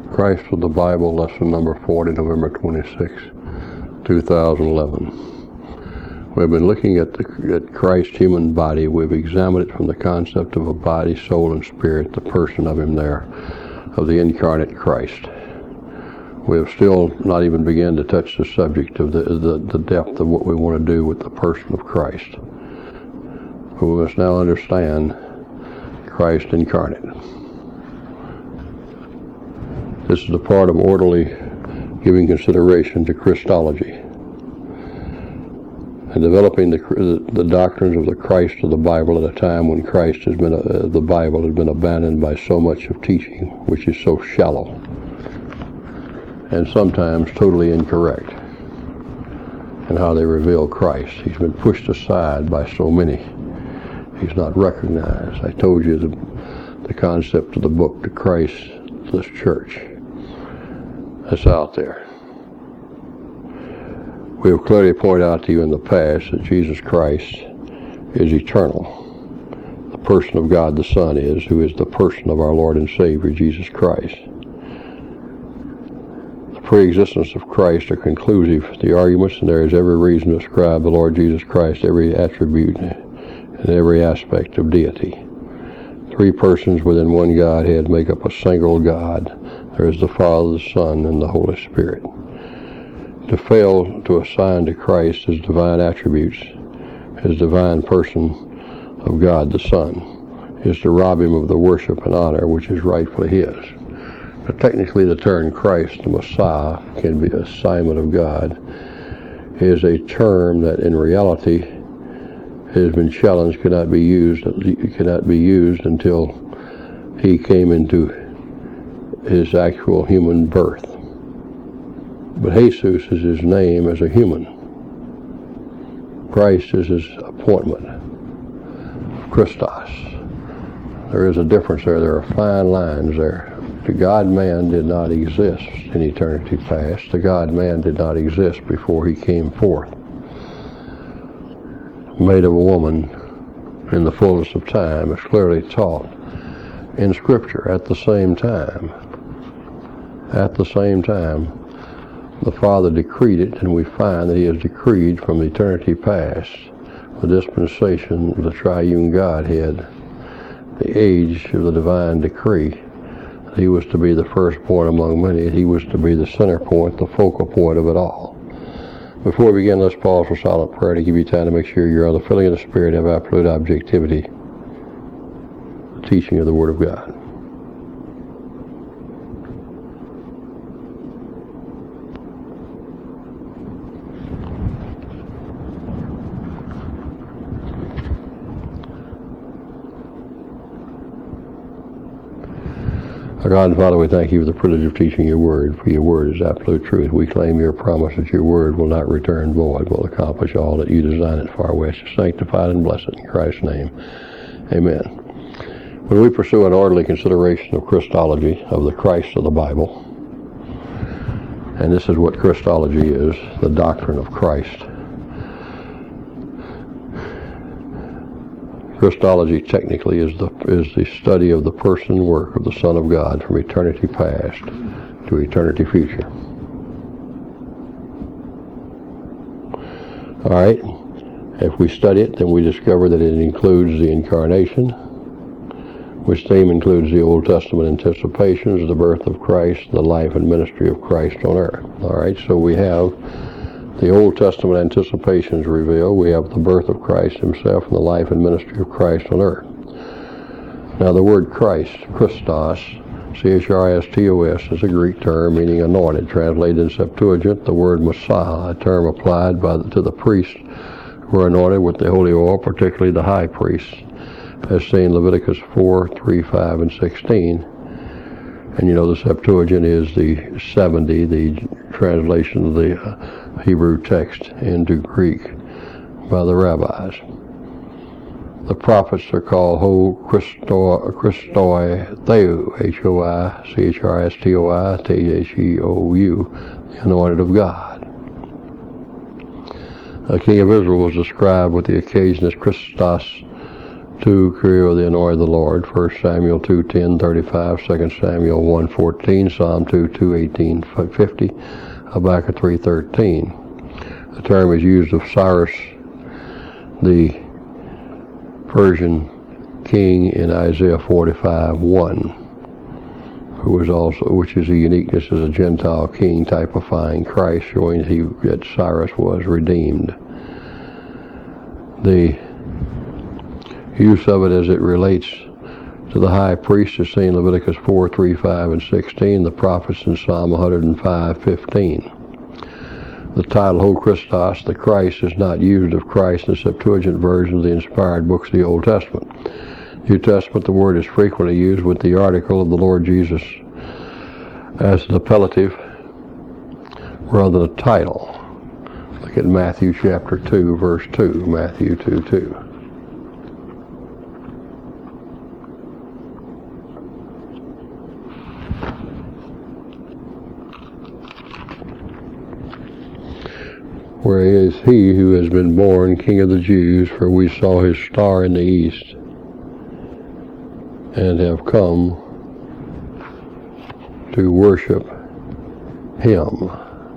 Christ of the Bible, lesson number 40, November 26, 2011. We've been looking at Christ's human body. We've examined it from the concept of a body, soul, and spirit, the person of him there, of the incarnate Christ. We have still not even begun to touch the subject of the depth of what we want to do with the person of Christ. But we must now understand Christ incarnate. This is a part of orderly giving consideration to Christology and developing the doctrines of the Christ of the Bible at a time when Christ has been the Bible has been abandoned by so much of teaching, which is so shallow and sometimes totally incorrect in how they reveal Christ. He's been pushed aside by so many. He's not recognized. I told you the concept of the book to Christ, this church, that's out there. We have clearly pointed out to you in the past that Jesus Christ is eternal. The person of God the Son is, who is the person of our Lord and Savior, Jesus Christ. The pre-existence of Christ are conclusive to the arguments, and there is every reason to ascribe the Lord Jesus Christ every attribute and every aspect of deity. Three persons within one Godhead make up a single God. There is the Father, the Son, and the Holy Spirit. To fail to assign to Christ his divine attributes, his divine person of God the Son, is to rob him of the worship and honor which is rightfully his. Now, technically, the term Christ, the Messiah, can be a assignment of God, is a term that in reality has been challenged, cannot be used until he came into his actual human birth. But Jesus is his name as a human. Christ is his appointment. Christos. There is a difference there. There are fine lines there. The God-man did not exist in eternity past. The God-man did not exist before he came forth, made of a woman in the fullness of time, as clearly taught in Scripture. At the same time, the Father decreed it, and we find that he has decreed from eternity past the dispensation of the triune Godhead, the age of the divine decree. He was to be the firstborn among many. He was to be the center point, the focal point of it all. Before we begin, let's pause for silent prayer to give you time to make sure you're on the filling of the Spirit, have absolute objectivity, the teaching of the Word of God. Our God and Father, we thank you for the privilege of teaching your word, for your word is absolute truth. We claim your promise that your word will not return void, will accomplish all that you design it for. We ask you sanctified and blessed in Christ's name. Amen. When we pursue an orderly consideration of Christology, of the Christ of the Bible, and this is what Christology is, the doctrine of Christ. Christology technically is the study of the person and work of the Son of God from eternity past to eternity future. All right. If we study it, then we discover that it includes the incarnation, which theme includes the Old Testament anticipations of the birth of Christ, the life and ministry of Christ on earth. All right. So we have the Old Testament anticipations reveal. We have the birth of Christ himself and the life and ministry of Christ on earth. Now the word Christ, Christos, C-H-R-I-S-T-O-S, is a Greek term meaning anointed. Translated in Septuagint, the word Messiah, a term applied to the priests who were anointed with the holy oil, particularly the high priests, as seen in Leviticus 4, 3, 5, and 16. And you know the Septuagint is the 70, the translation of the Hebrew text into Greek by the rabbis. The prophets are called Christoi Theou, H-O-I-C-H-R-S-T-O-I, T-H-E-O-U, the anointed of God. The king of Israel was described with the occasion as Christos 2, Kyrie the anointed the Lord, 1 Samuel 2:10, 35, 2 Samuel 1:14, Psalm 2, 18, 50, Habakkuk 3:13. The term is used of Cyrus, the Persian king, in Isaiah 45:1, which is a uniqueness as a Gentile king, typifying Christ, showing that Cyrus was redeemed. The use of it as it relates to the high priest is seen in Leviticus 4, 3, 5, and 16, the prophets in Psalm 105:15. The title, Ho Christos, the Christ, is not used of Christ in the Septuagint version of the inspired books of the Old Testament. New Testament, the word is frequently used with the article of the Lord Jesus as an appellative rather than a title. Look at Matthew chapter 2, verse 2, Matthew 2:2. Where is he who has been born King of the Jews? For we saw his star in the east, and have come to worship him.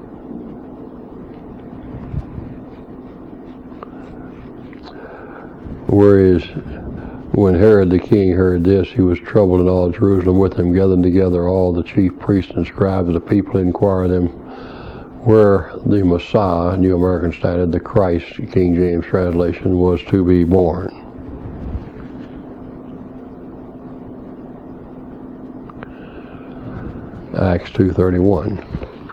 Whereas when Herod the king heard this, he was troubled, and all Jerusalem with him, gathering together all the chief priests and scribes of the people, inquired them where the Messiah, New American Standard, the Christ, King James translation, was to be born. Acts 2:31.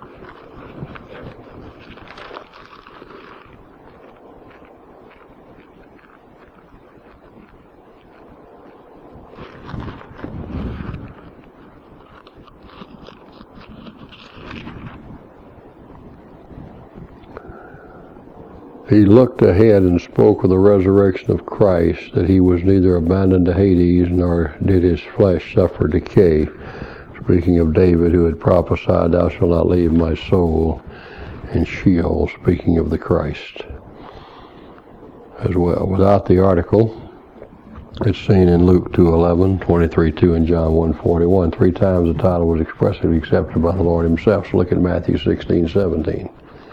He looked ahead and spoke of the resurrection of Christ, that he was neither abandoned to Hades, nor did his flesh suffer decay. Speaking of David, who had prophesied, "Thou shalt not leave my soul in Sheol," speaking of the Christ as well. Without the article, it's seen in Luke 2:11, 23:2, and John 1:41. 3 times the title was expressly accepted by the Lord himself. So look at Matthew 16:17.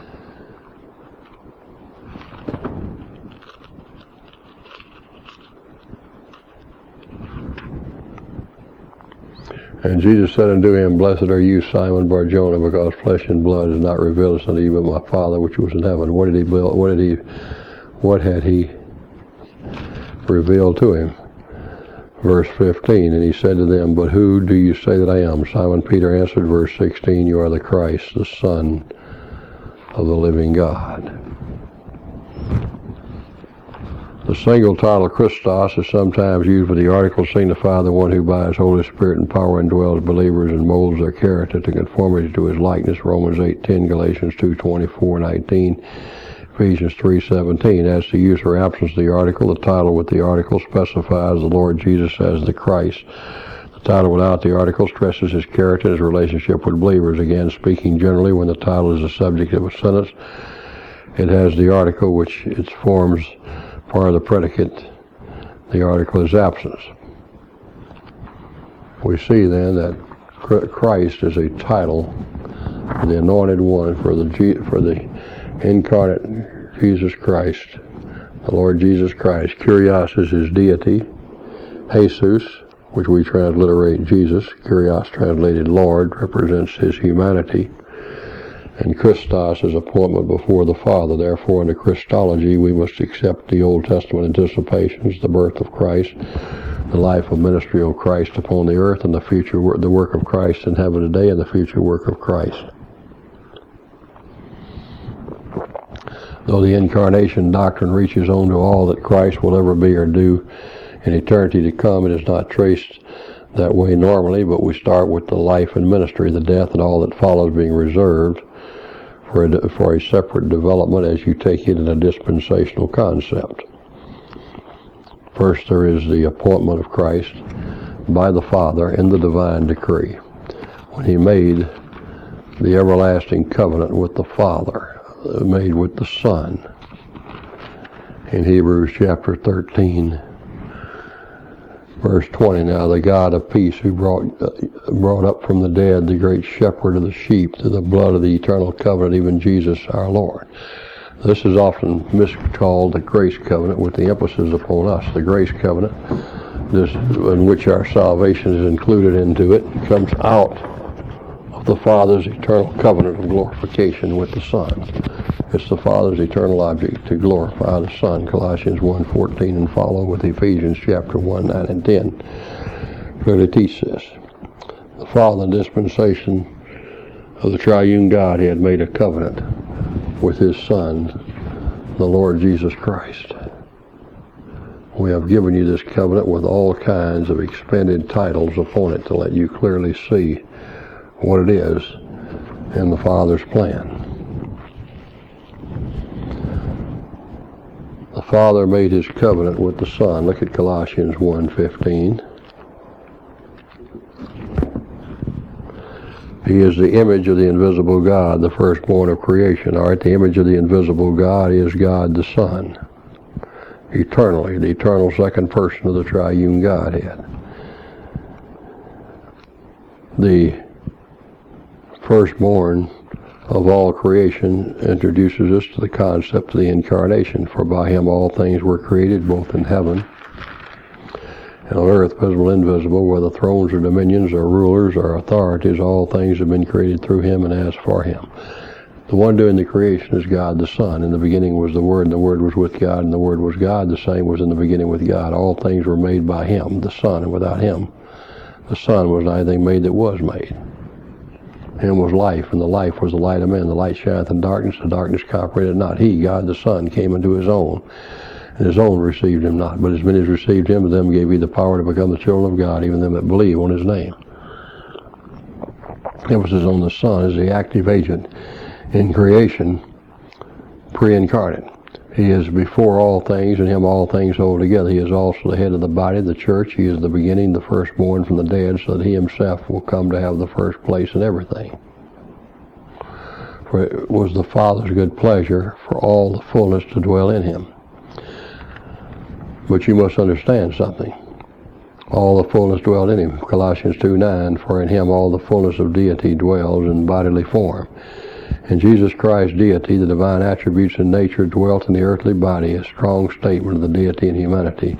And Jesus said unto him, Blessed are you, Simon Bar-Jonah, because flesh and blood has not revealed this unto you, but my Father which was in heaven. What had he revealed to him? Verse 15, and he said to them, But who do you say that I am? Simon Peter answered, verse 16, You are the Christ, the Son of the living God. The single title Christos is sometimes used with the article signify the one who by his Holy Spirit and power indwells believers and molds their character to conformity to his likeness, Romans 8:10, Galatians 2:24-19, Ephesians 3:17. As to use or absence of the article, the title with the article specifies the Lord Jesus as the Christ. The title without the article stresses his character and his relationship with believers. Again, speaking generally, when the title is the subject of a sentence, it has the article which it forms part of the predicate. The article is absence. We see then that Christ is a title for the anointed one, for the incarnate Jesus Christ, the Lord Jesus Christ. Kyrios is his deity. Jesus, which we transliterate Jesus, Kyrios translated Lord, represents his humanity. And Christos is appointment before the Father. Therefore, in the Christology, we must accept the Old Testament anticipations, the birth of Christ, the life and ministry of Christ upon the earth, and the future the work of Christ in heaven today, and the future work of Christ. Though the incarnation doctrine reaches on to all that Christ will ever be or do in eternity to come, it is not traced that way normally, but we start with the life and ministry, the death and all that follows being reserved for a separate development as you take it in a dispensational concept. First, there is the appointment of Christ by the Father in the divine decree, when he made the everlasting covenant with the Father, made with the Son. In Hebrews chapter 13 Verse 20, now the God of peace who brought up from the dead the great shepherd of the sheep through the blood of the eternal covenant, even Jesus our Lord. This is often miscalled the grace covenant, with the emphasis upon us. The grace covenant, this, in which our salvation is included into it, comes out of the Father's eternal covenant of glorification with the Son. It's the Father's eternal object to glorify the Son, Colossians 1:14 and follow, with Ephesians chapter 1, 9 and 10. Clearly teach this. The Father in dispensation of the triune Godhead made a covenant with his Son, the Lord Jesus Christ. We have given you this covenant with all kinds of expanded titles upon it to let you clearly see what it is in the Father's plan. The Father made his covenant with the Son. Look at Colossians 1:15. He is the image of the invisible God, the firstborn of creation. All right, the image of the invisible God is God the Son. Eternally, the eternal second person of the triune Godhead. The firstborn of all creation introduces us to the concept of the incarnation, for by him all things were created, both in heaven and on earth, visible and invisible, whether thrones or dominions or rulers or authorities, all things have been created through him and as for him. The one doing the creation is God the Son. In the beginning was the Word, and the Word was with God, and the Word was God. The same was in the beginning with God. All things were made by him, the Son, and without him, the Son, was not anything made that was made. Him was life, and the life was the light of men. The light shineth in darkness, the darkness comprehended not. He, God the Son, came unto his own, and his own received him not. But as many as received him, to them gave he the power to become the children of God, even them that believe on his name. Emphasis on the Son as the active agent in creation, pre-incarnate. He is before all things, and him all things hold together. He is also the head of the body, the church. He is the beginning, the firstborn from the dead, so that he himself will come to have the first place in everything. For it was the Father's good pleasure for all the fullness to dwell in him. But you must understand something. All the fullness dwelled in him. Colossians 2:9, for in him all the fullness of deity dwells in bodily form. In Jesus Christ's deity, the divine attributes and nature dwelt in the earthly body, a strong statement of the deity and humanity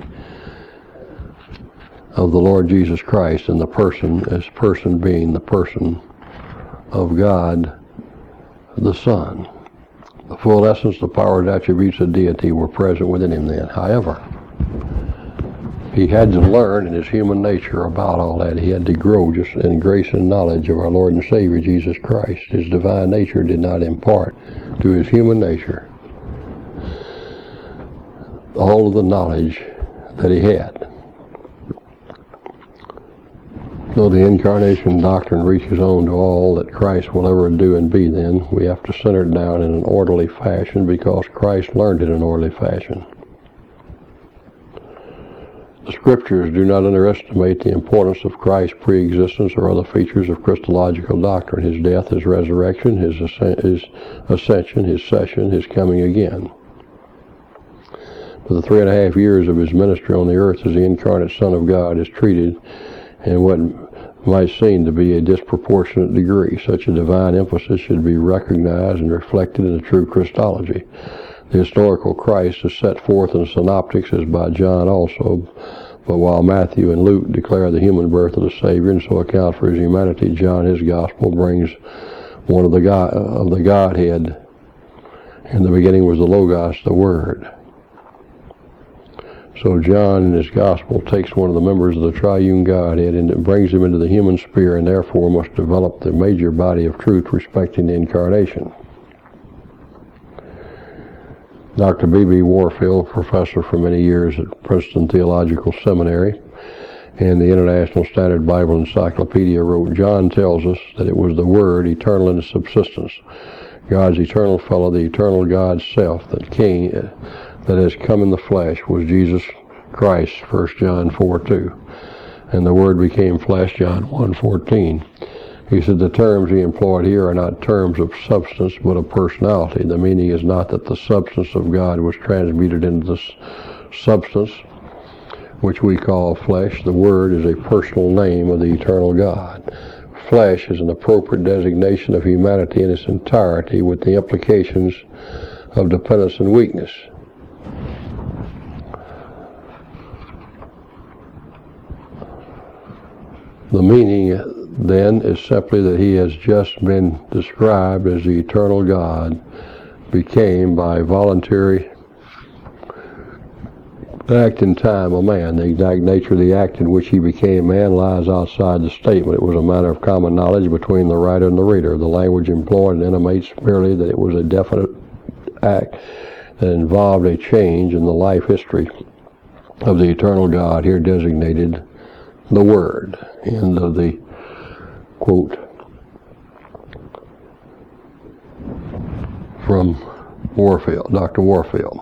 of the Lord Jesus Christ, and the person, as person being the person of God the Son. The full essence, the power and attributes of deity were present within him then. However, he had to learn in his human nature about all that. He had to grow just in grace and knowledge of our Lord and Savior Jesus Christ. His divine nature did not impart to his human nature all of the knowledge that he had. Though the incarnation doctrine reaches on to all that Christ will ever do and be, then we have to center it down in an orderly fashion, because Christ learned it in an orderly fashion. The Scriptures do not underestimate the importance of Christ's pre-existence or other features of Christological doctrine: his death, his resurrection, his ascension, his session, his coming again. For the 3.5 years of his ministry on the earth as the incarnate Son of God is treated in what might seem to be a disproportionate degree. Such a divine emphasis should be recognized and reflected in the true Christology. The historical Christ is set forth in the synoptics as by John also, but while Matthew and Luke declare the human birth of the Savior and so account for his humanity, John, his gospel, brings one of the Godhead. In the beginning was the Logos, the Word. So John in his gospel takes one of the members of the triune Godhead and brings him into the human sphere, and therefore must develop the major body of truth respecting the incarnation. Dr. B.B. Warfield, professor for many years at Princeton Theological Seminary and the International Standard Bible Encyclopedia, wrote, John tells us that it was the Word, eternal in subsistence, God's eternal fellow, the eternal God's self that has come in the flesh, was Jesus Christ, 1 John 4:2. And the Word became flesh, John 1:14. He said the terms he employed here are not terms of substance, but of personality. The meaning is not that the substance of God was transmuted into the substance, which we call flesh. The Word is a personal name of the eternal God. Flesh is an appropriate designation of humanity in its entirety, with the implications of dependence and weakness. The meaning then is simply that he has just been described as the eternal God became by voluntary act in time a man. The exact nature of the act in which he became man lies outside the statement. It was a matter of common knowledge between the writer and the reader. The language employed intimates merely that it was a definite act that involved a change in the life history of the eternal God, here designated the Word. End of the quote from Warfield, Dr. Warfield.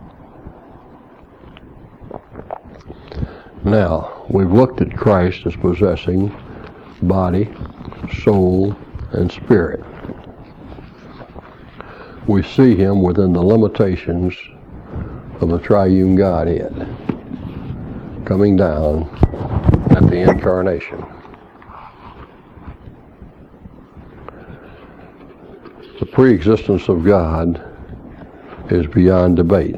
Now, we've looked at Christ as possessing body, soul, and spirit. We see him within the limitations of the triune Godhead, coming down at the incarnation. The pre-existence of God is beyond debate.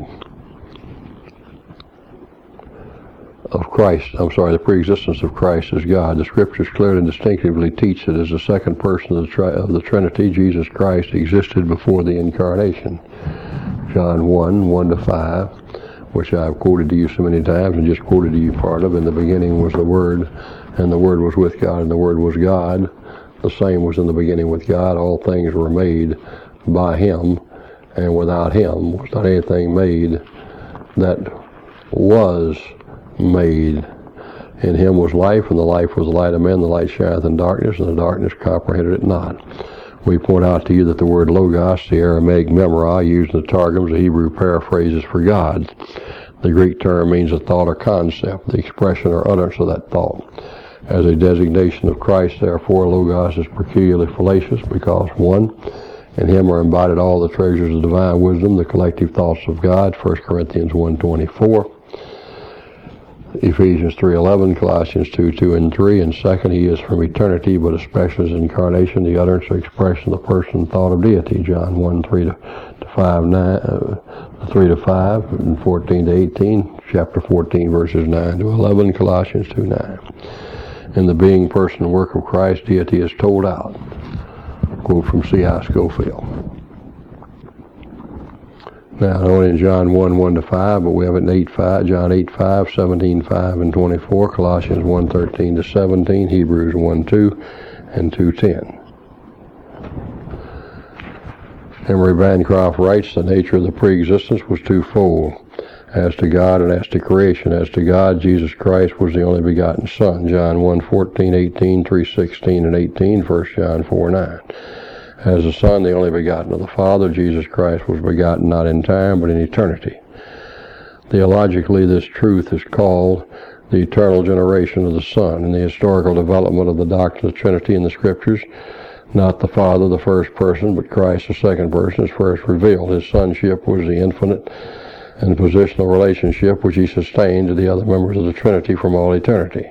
The pre-existence of Christ as God. The Scriptures clearly and distinctively teach that as the second person of the Trinity, Jesus Christ existed before the incarnation. John 1:1-5, which I've quoted to you so many times and just quoted to you part of. In the beginning was the Word, and the Word was with God, and the Word was God. The same was in the beginning with God. All things were made by him, and without him was not anything made that was made. In him was life, and the life was the light of men. The light shineth in darkness, and the darkness comprehended it not. We point out to you that the word logos, the Aramaic memorah, used in the Targums, the Hebrew paraphrases for God. The Greek term means a thought or concept, the expression or utterance of that thought. As a designation of Christ, therefore, logos is peculiarly fallacious because, 1, in him are embodied all the treasures of divine wisdom, the collective thoughts of God, 1 Corinthians 1:24. Ephesians 3:11, Colossians 2:2-3, and second, he is from eternity, but especially his incarnation, the utterance or expression of the person and thought of deity. John 1:3-5 and 14-18, chapter 14, verses 9-11, Colossians 2:9. In the being, person, and work of Christ, deity is told out. Quote from C.I. Scofield. Now, not only in John 1:1-5, but we have it in 8:5, John 8:5, 17:5 and 24, Colossians 1:13-17, Hebrews 1:2 and 2:10. Emery Bancroft writes, the nature of the pre-existence was twofold, as to God and as to creation. As to God, Jesus Christ was the only begotten Son, John 1:14, 18, 3:16 and 18, 1 John 4:9. As the Son, the only begotten of the Father, Jesus Christ was begotten not in time, but in eternity. Theologically, this truth is called the eternal generation of the Son. In the historical development of the doctrine of the Trinity in the Scriptures, not the Father, the first person, but Christ, the second person, is first revealed. His sonship was the infinite and positional relationship which he sustained to the other members of the Trinity from all eternity.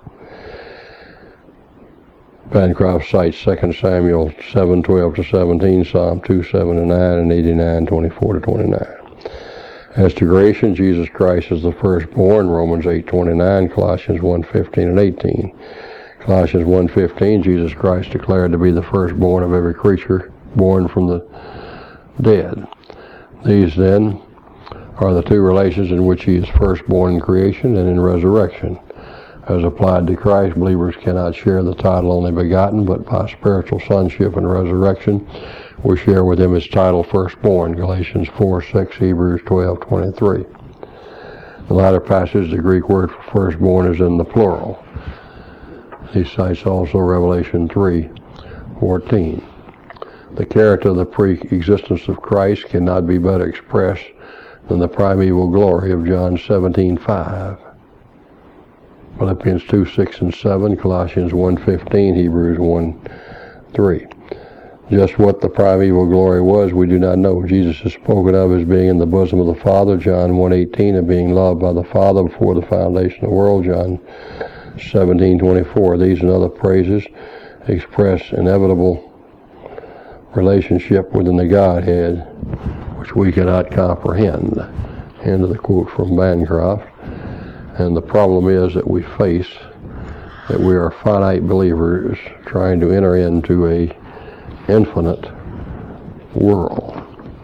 Bancroft cites 2 Samuel 7:12-17, Psalm 2:7-9, and 89:24-29. As to creation, Jesus Christ is the firstborn, Romans 8:29, Colossians 1:15 and 18. Colossians 1:15, Jesus Christ declared to be the firstborn of every creature born from the dead. These, then, are the two relations in which he is firstborn in creation and in resurrection. As applied to Christ, believers cannot share the title only begotten, but by spiritual sonship and resurrection, we share with him his title firstborn, Galatians 4:6, Hebrews 12:23. The latter passage, the Greek word for firstborn, is in the plural. He cites also Revelation 3:14. The character of the pre-existence of Christ cannot be better expressed than the primeval glory of John 17:5. Philippians 2:6 and 7, Colossians 1:15, Hebrews 1:3. Just what the primeval glory was, we do not know. Jesus is spoken of as being in the bosom of the Father, John 1:18, and being loved by the Father before the foundation of the world, John 17:24. These and other praises express inevitable relationship within the Godhead, which we cannot comprehend. End of the quote from Bancroft. And the problem is that we face that we are finite believers trying to enter into a infinite world.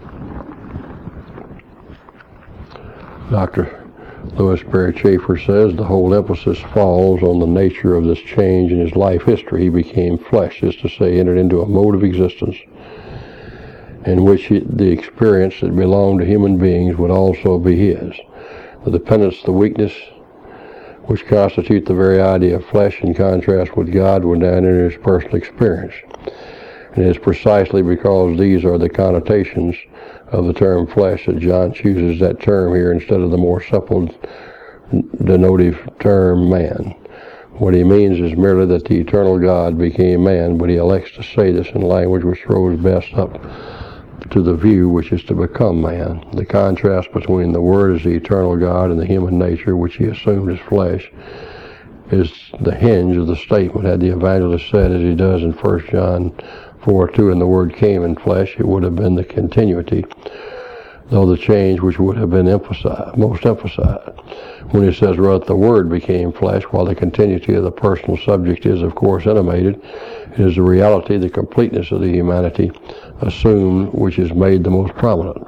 Dr. Louis Perry Chafer says the whole emphasis falls on the nature of this change in his life history. He became flesh, is to say, entered into a mode of existence in which the experience that belonged to human beings would also be his. The dependence, the weakness, which constitute the very idea of flesh in contrast with God, would now enter his personal experience. And it is precisely because these are the connotations of the term flesh that John chooses that term here instead of the more supple denotive term man. What he means is merely that the eternal God became man, but he elects to say this in language which throws best up to the view which is to become man. The contrast between the Word as the eternal God and the human nature which he assumed as flesh is the hinge of the statement. Had the evangelist said, as he does in 1 John 4:2, and the Word came in flesh, it would have been the continuity, though the change which would have been most emphasized. When he says, rather, the Word became flesh, while the continuity of the personal subject is, of course, intimated, it is the reality, the completeness of the humanity assumed, which is made the most prominent.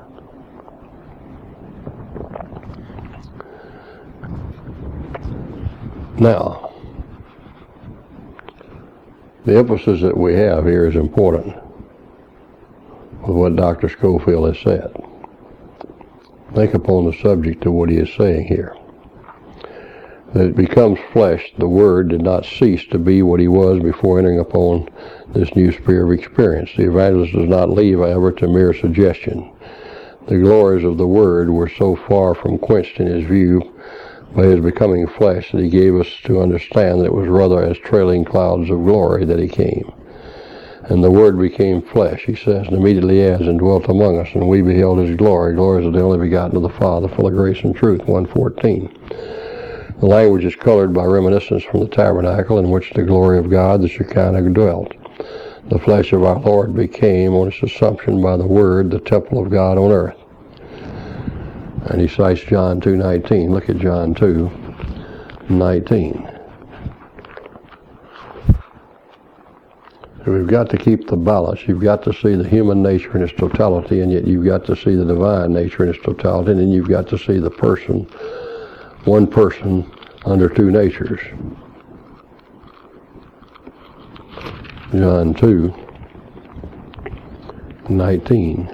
Now, the emphasis that we have here is important with what Dr. Scofield has said. Think upon the subject of what he is saying here. That it becomes flesh, the Word did not cease to be what he was before entering upon this new sphere of experience. The evangelist does not leave, however, to mere suggestion. The glories of the Word were so far from quenched in his view by his becoming flesh that he gave us to understand that it was rather as trailing clouds of glory that he came. And the Word became flesh, he says, and immediately as, and dwelt among us, and we beheld his glory, glories of the only begotten of the Father, full of grace and truth, 1:14. The language is colored by reminiscence from the tabernacle in which the glory of God, the Shekinah, dwelt. The flesh of our Lord became, on its assumption by the Word, the temple of God on earth. And he cites John 2:19. Look at John 2:19. So we've got to keep the balance. You've got to see the human nature in its totality, and yet you've got to see the divine nature in its totality, and then you've got to see the person, one person under two natures. John 2:19.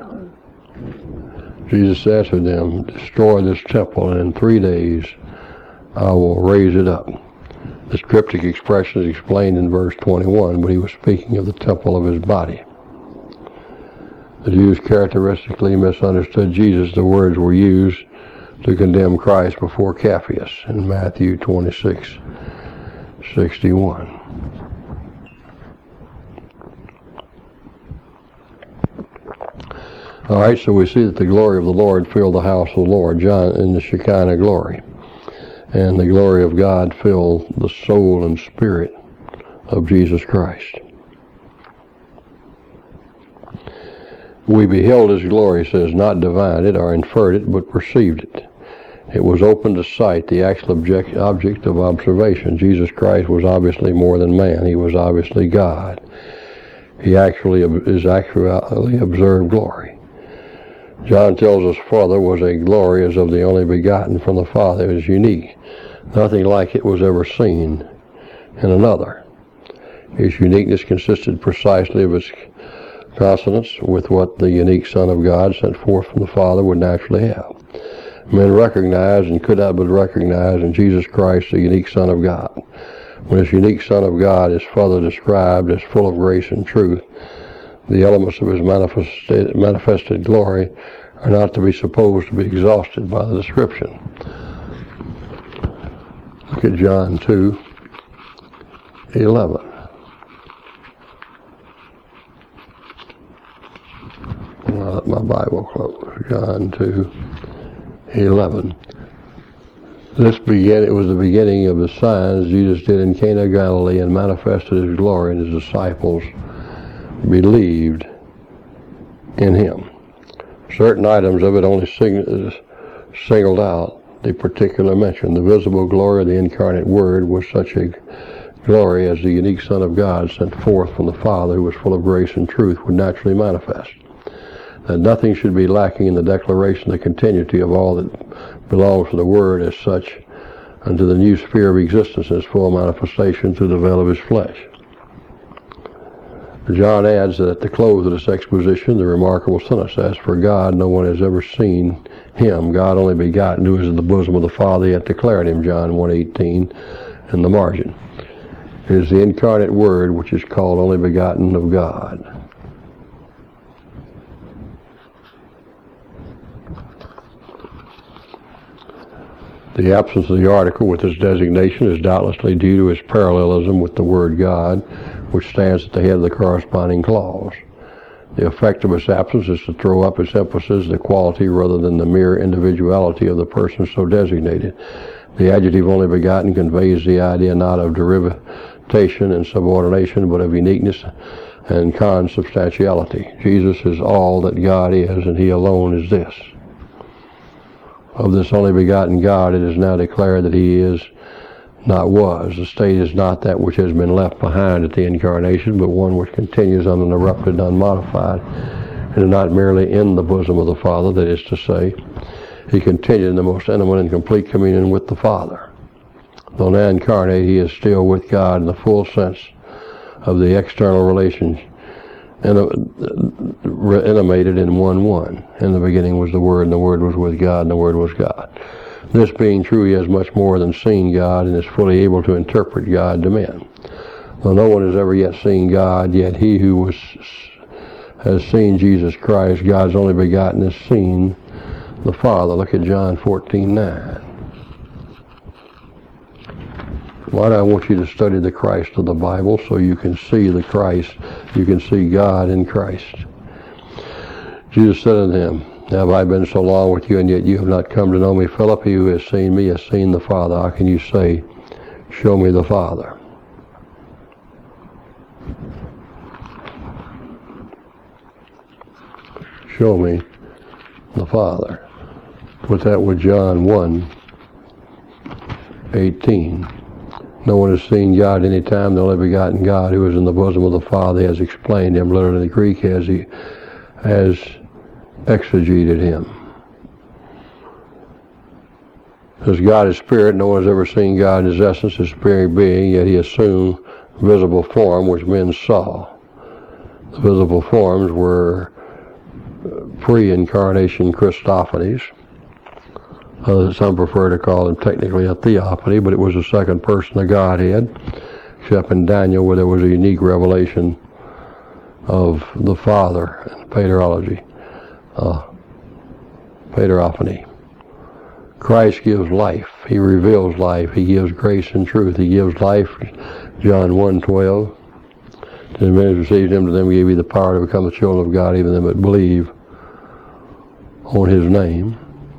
Jesus answered them, destroy this temple, and in 3 days I will raise it up. This cryptic expression is explained in verse 21, but he was speaking of the temple of his body. The Jews characteristically misunderstood Jesus. The words were used to condemn Christ before Caiaphas in Matthew 26:61. All right, so we see that the glory of the Lord filled the house of the Lord, John, in the Shekinah glory. And the glory of God filled the soul and spirit of Jesus Christ. We beheld his glory, says, not divined it or inferred it, but perceived it. It was open to sight, the actual object of observation. Jesus Christ was obviously more than man. He was obviously God. He actually observed glory. John tells us further was a glory as of the only begotten from the Father. It was unique. Nothing like it was ever seen in another. Its uniqueness consisted precisely of its consonance with what the unique Son of God sent forth from the Father would naturally have. Men recognized and could not but recognize in Jesus Christ the unique Son of God. When this unique Son of God is further described as full of grace and truth, the elements of his manifested glory are not to be supposed to be exhausted by the description. Look at John 2:11. let my Bible close. John 2:11. It was the beginning of the signs Jesus did in Cana of Galilee and manifested his glory, and his disciples believed in him. Certain items of it only singled out the particular mention. The visible glory of the incarnate Word was such a glory as the unique Son of God sent forth from the Father, who was full of grace and truth, would naturally manifest. That nothing should be lacking in the declaration of the continuity of all that belongs to the Word as such unto the new sphere of existence in its full manifestation through the veil of his flesh. John adds that at the close of this exposition, the remarkable sentence, as for God, no one has ever seen him, God only begotten, who is in the bosom of the Father, yet declared him, John 1:18, in the margin. It is the incarnate Word which is called only begotten of God. The absence of the article with its designation is doubtlessly due to its parallelism with the word God, which stands at the head of the corresponding clause. The effect of its absence is to throw up its emphasis, the quality rather than the mere individuality of the person so designated. The adjective only begotten conveys the idea not of derivation and subordination, but of uniqueness and consubstantiality. Jesus is all that God is, and he alone is this. Of this only begotten God, it is now declared that he is, not was. The state is not that which has been left behind at the incarnation, but one which continues uninterrupted and unmodified, and not merely in the bosom of the Father, that is to say, he continued in the most intimate and complete communion with the Father. Though now incarnate, he is still with God in the full sense of the external relations intimated in 1:1. In the beginning was the Word, and the Word was with God, and the Word was God. This being true, he has much more than seen God, and is fully able to interpret God to men. Though no one has ever yet seen God, yet he who has seen Jesus Christ, God's only begotten, has seen the Father. Look at John 14:9. Why do I want you to study the Christ of the Bible? So you can see the Christ, you can see God in Christ. Jesus said unto him, have I been so long with you, and yet you have not come to know me? Philip, he who has seen me has seen the Father. How can you say, show me the Father? Show me the Father. Put that with John 1:18. No one has seen God any time. The only begotten God, who is in the bosom of the Father, has explained him. Literally in the Greek, has exegeted him. As God is spirit, no one has ever seen God in his essence, his spirit being, yet he assumed visible form which men saw. The visible forms were pre-incarnation Christophanies. Some prefer to call them technically a theophany, but it was the second person of Godhead, except in Daniel, where there was a unique revelation of the Father in paterology, paterophany. Christ gives life. He reveals life. He gives grace and truth. He gives life. John 1:12. To the men who received him, to them gave he the power to become the children of God, even them that believe on his name.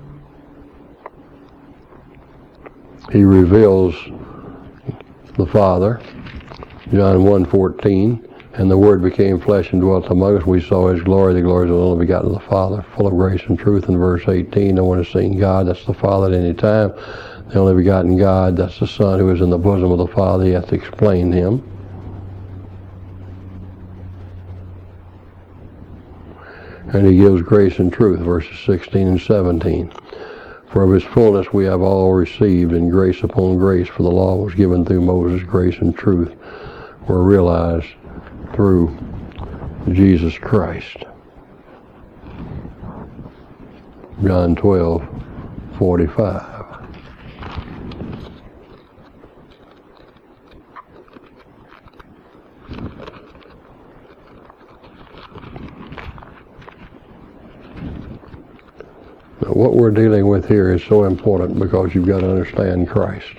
He reveals the Father. John 1:14. And the Word became flesh and dwelt among us. We saw his glory, the glory of the only begotten of the Father, full of grace and truth. In verse 18, no one has seen God, that's the Father at any time. The only begotten God, that's the Son, who is in the bosom of the Father. He hath explained him. And he gives grace and truth, verses 16 and 17. For of his fullness we have all received, and grace upon grace, for the law was given through Moses. Grace and truth were realized through Jesus Christ. John 12:45. Now, what we're dealing with here is so important because you've got to understand Christ.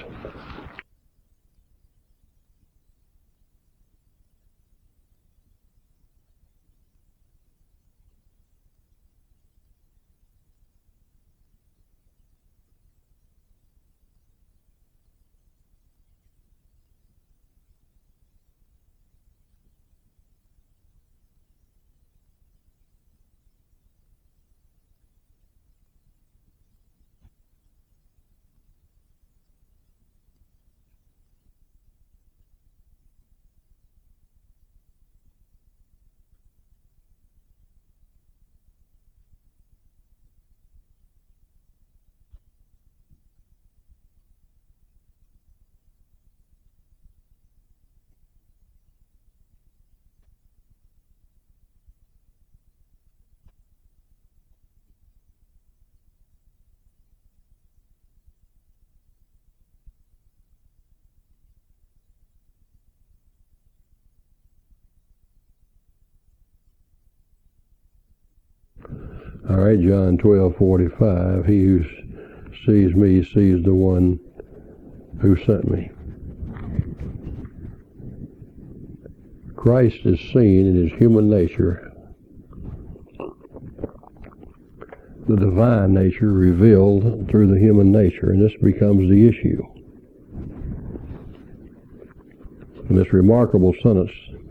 All right, John 12:45. He who sees me sees the one who sent me. Christ is seen in his human nature, the divine nature revealed through the human nature, and this becomes the issue. In this remarkable sentence,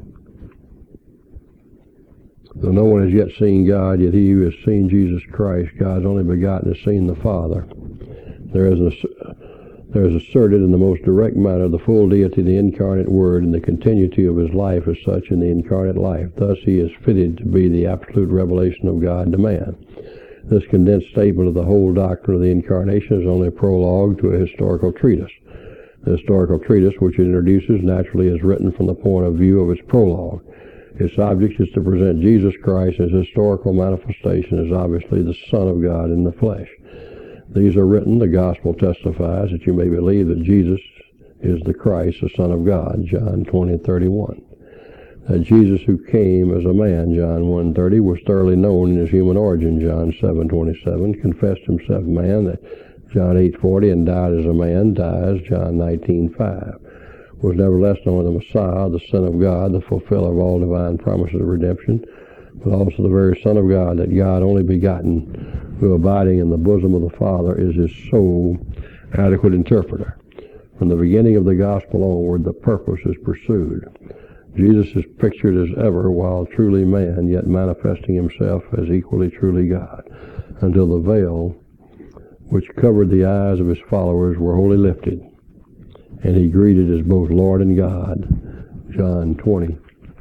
though no one has yet seen God, yet he who has seen Jesus Christ, God's only begotten, has seen the Father. There is asserted in the most direct manner the full deity of the incarnate Word and the continuity of his life as such in the incarnate life. Thus he is fitted to be the absolute revelation of God to man. This condensed statement of the whole doctrine of the Incarnation is only a prologue to a historical treatise. The historical treatise, which it introduces, naturally is written from the point of view of its prologue. Its object is to present Jesus Christ as historical manifestation as obviously the Son of God in the flesh. These are written, the Gospel testifies that you may believe that Jesus is the Christ, the Son of God, John 20:31. That Jesus who came as a man, John 1:30, was thoroughly known in his human origin, John 7:27, confessed himself man, that John 8:40, and died as a man, dies, John 19:5. Was nevertheless known as the Messiah, the Son of God, the fulfiller of all divine promises of redemption, but also the very Son of God, that God only begotten, who abiding in the bosom of the Father is his sole adequate interpreter. From the beginning of the gospel onward, the purpose is pursued. Jesus is pictured as ever while truly man, yet manifesting himself as equally truly God, until the veil which covered the eyes of his followers were wholly lifted, and he greeted as both Lord and God, John 20,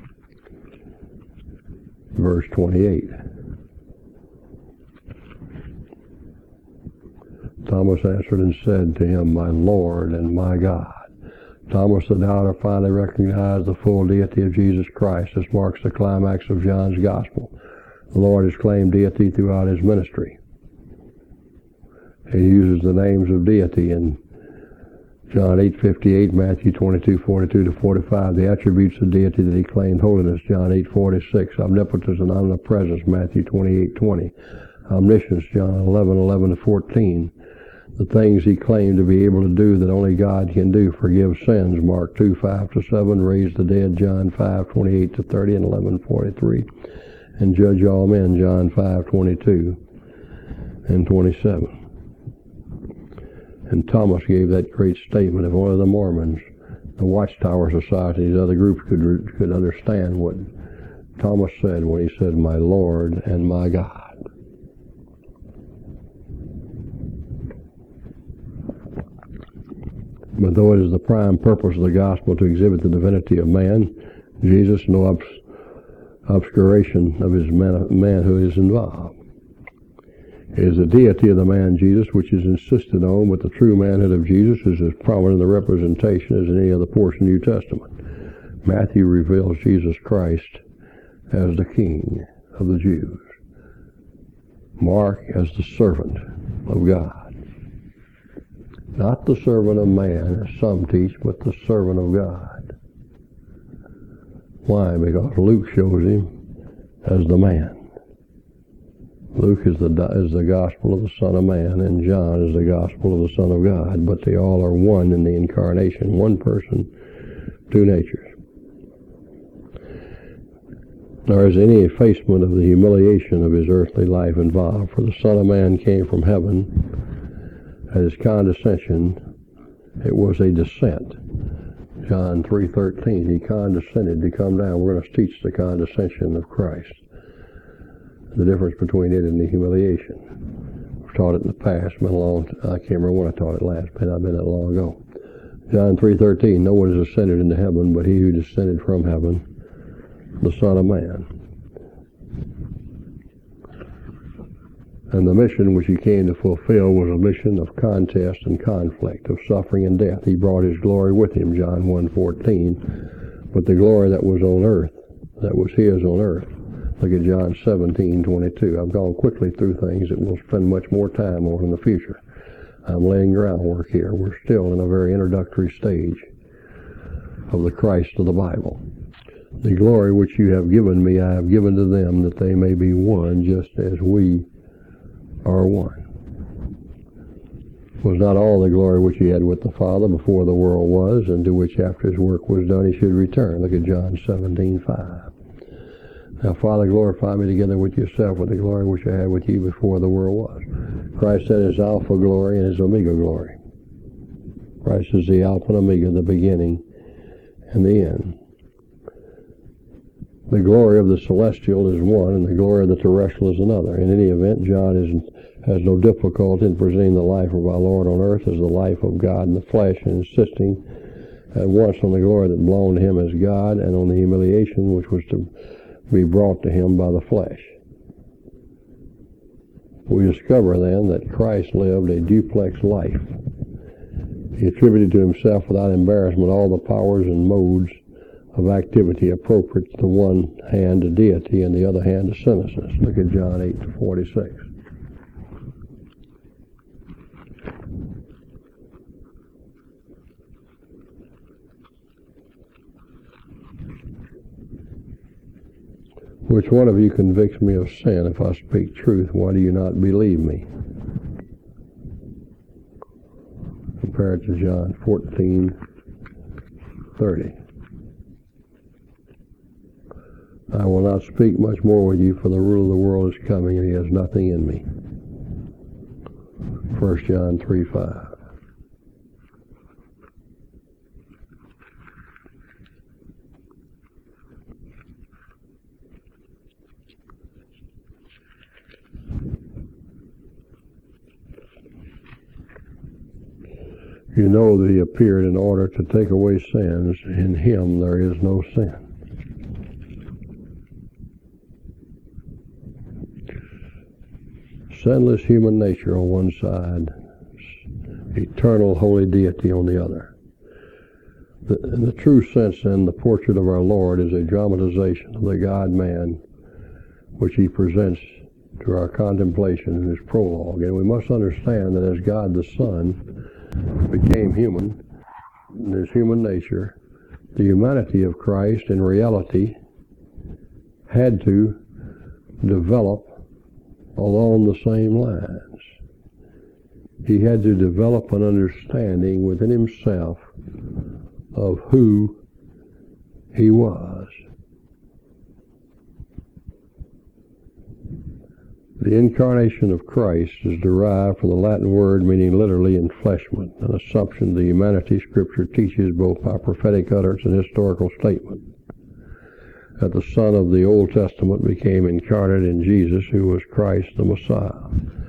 verse 28. Thomas answered and said to him, My Lord and my God. Thomas the doubter finally recognized the full deity of Jesus Christ. This marks the climax of John's Gospel. The Lord has claimed deity throughout his ministry. He uses the names of deity in John 8:58, Matthew 22:42-45, the attributes of deity that he claimed: holiness, John 8:46, omnipotence and omnipresence, Matthew 28:20, omniscience, John 11:11-14, the things he claimed to be able to do that only God can do: forgive sins, Mark 2:5-7, raise the dead, John 5:28-30 and 11:43, and judge all men, John 5:22 and 27. And Thomas gave that great statement. If only the Mormons, the Watchtower Society, these other groups could understand what Thomas said when he said, My Lord and my God. But though it is the prime purpose of the gospel to exhibit the divinity of man, Jesus, no obscuration of his manhood is involved. It is the deity of the man Jesus which is insisted on, but the true manhood of Jesus is as prominent in the representation as in any other portion of the New Testament. Matthew reveals Jesus Christ as the King of the Jews. Mark as the servant of God. Not the servant of man, as some teach, but the servant of God. Why? Because Luke shows him as the man. Luke is the gospel of the Son of Man, and John is the gospel of the Son of God, but they all are one in the incarnation, one person, two natures. Nor is any effacement of the humiliation of his earthly life involved, for the Son of Man came from heaven. At his condescension, it was a descent. John 3:13, he condescended to come down. We're going to teach the condescension of Christ, the difference between it and the humiliation. I've taught it in the past, I can't remember when I taught it last, but I've been that long ago. John 3:13, no one has ascended into heaven but he who descended from heaven, the Son of Man. And the mission which he came to fulfill was a mission of contest and conflict, of suffering and death. He brought his glory with him, John 1:14, but the glory that was on earth, that was his on earth. Look at John 17:22. I've gone quickly through things that we'll spend much more time on in the future. I'm laying groundwork here. We're still in a very introductory stage of the Christ of the Bible. The glory which you have given me, I have given to them, that they may be one, just as we are one. Was not all the glory which he had with the Father before the world was, and to which after his work was done he should return. Look at John 17:5. Now, Father, glorify me together with yourself with the glory which I had with you before the world was. Christ said his Alpha glory and his Omega glory. Christ is the Alpha and Omega, the beginning and the end. The glory of the celestial is one, and the glory of the terrestrial is another. In any event, John has no difficulty in presenting the life of our Lord on earth as the life of God in the flesh, and insisting at once on the glory that belonged to him as God and on the humiliation which was to be brought to him by the flesh. We discover then that Christ lived a duplex life. He attributed to himself without embarrassment all the powers and modes of activity appropriate to the one hand to deity and the other hand to sinlessness. Look at John 8:46. Which one of you convicts me of sin if I speak truth? Why do you not believe me? Compare it to John 14:30. I will not speak much more with you, for the rule of the world is coming, and he has nothing in me. 1 John 3:5. You know that he appeared in order to take away sins. In him there is no sin. Sinless human nature on one side, eternal holy deity on the other. In the true sense, then, the portrait of our Lord is a dramatization of the God-man which he presents to our contemplation in his prologue. And we must understand that as God the Son became human in his human nature, the humanity of Christ in reality had to develop along the same lines. He had to develop an understanding within himself of who he was. The incarnation of Christ is derived from the Latin word meaning literally enfleshment, an assumption the humanity Scripture teaches both by prophetic utterance and historical statement. That the Son of the Old Testament became incarnate in Jesus, who was Christ the Messiah.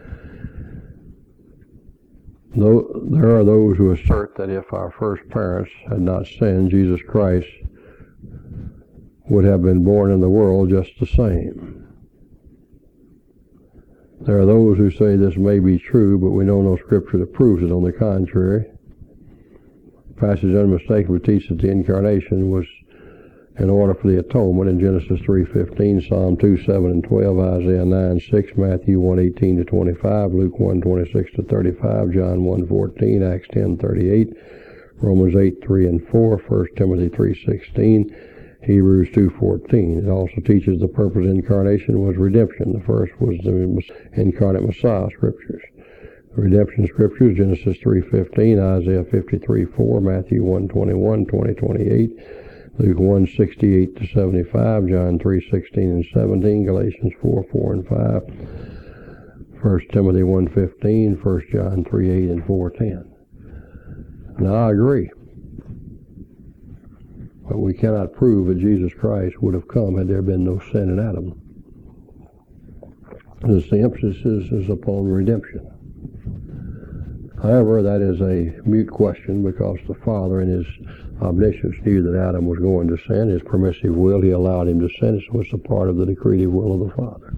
Though there are those who assert that if our first parents had not sinned, Jesus Christ would have been born in the world just the same. There are those who say this may be true, but we know no Scripture that proves it. On the contrary, the passage unmistakably teaches that the incarnation was in order for the atonement in Genesis 3:15, Psalm 2:7 and 12, Isaiah 9:6, Matthew 1:18-25, Luke 1:26-35, John 1:14, Acts 10:38, Romans 8:3 and 4, 1 Timothy 3:16, Hebrews 2:14. It also teaches the purpose of incarnation was redemption. The first was the incarnate Messiah Scriptures. The redemption Scriptures, Genesis 3:15, Isaiah 53:4, Matthew 1:21, 20:28, Luke 1:68-75, John 3:16 and 17, Galatians 4:4 and 5, 1 Timothy 1:15, 1 John 3:8 and 4:10. Now I agree. But we cannot prove that Jesus Christ would have come had there been no sin in Adam. As the emphasis is upon redemption. However, that is a mute question because the Father in his omniscience knew that Adam was going to sin. His permissive will, he allowed him to sin. It was a part of the decretive will of the Father.